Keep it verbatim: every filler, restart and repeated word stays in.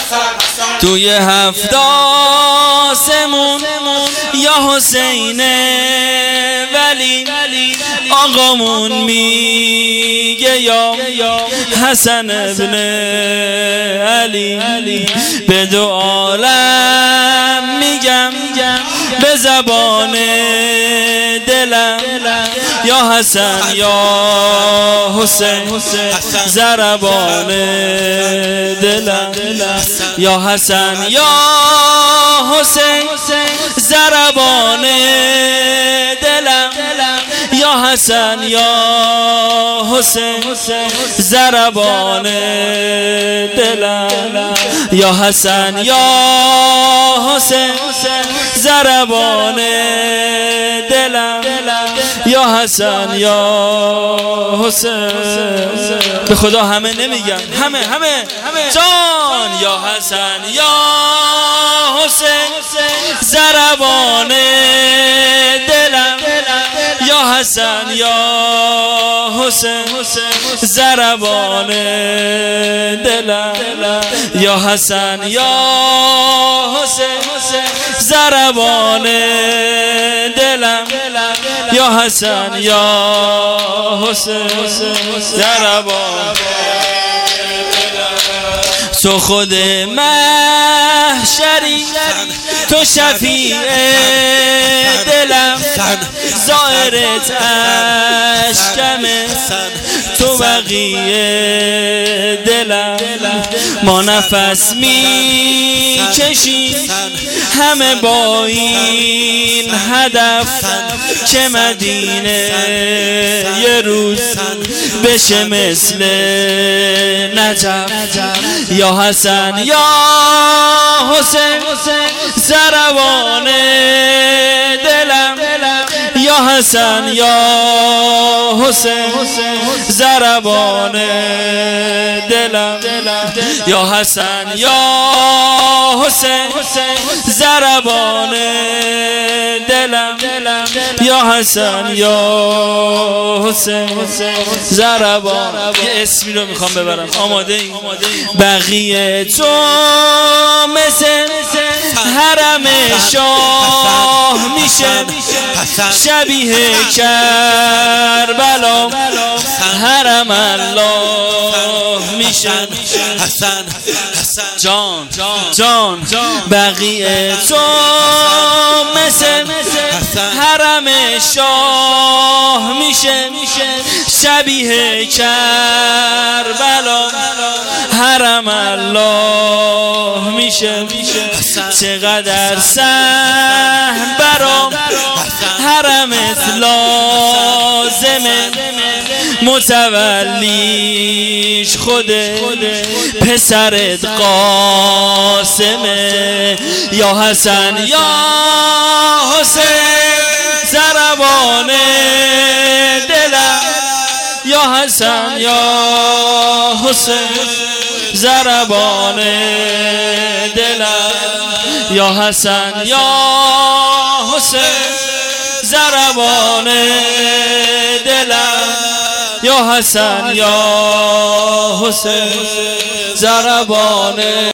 توی هفت آسمون یا حسین ولی آقامون میگه یا حسن ابن علی. به دو عالم میگم به زبان دلم یا حسن یا حسین ضربان دلم یا حسن یا حسین ضربان دلم یا حسن یا حسین ضربان دلم یا حسن یا حسین ضربان دلم یا حسن یا حسین. به خدا همه نمیگم، همه همه جان یا حسن یا حسین ضربان دلم یا حسن یا حسین ضربان دلم یا حسن یا حسین ضربان دلم یا حسن یا حسین ضربان. تو خود محشری تو شفیع دلم ظاهرت اشکمه تو بقیه دلم. ما نفس می کشیم همه با این هدف که مدینه یه روز بشه مثل نجف یا حسن یا حسین ضربان دلم یا حسن یا حسین ضربان دلم یا حسن یا حسین ضربان دلم یا حسن یا حسین ضربان. یه اسمی رو میخوام ببرم، آماده ای؟ بقیه تو مثل حرم شاه میشه شبیه کربلا حرم الله میشه جان جان. بقیه تو مثل حرم شاه میشه شبیه کربلا حرم الله میشه. چقدر سهل برام حرمت لازمه متولیش خود پسرت قاسمه یا حسن یا حسین ضربان دلم یا حسن یا حسین ضربان دلم یا حسن یا حسین ضربان دلم یا حسن یا حسین ضربان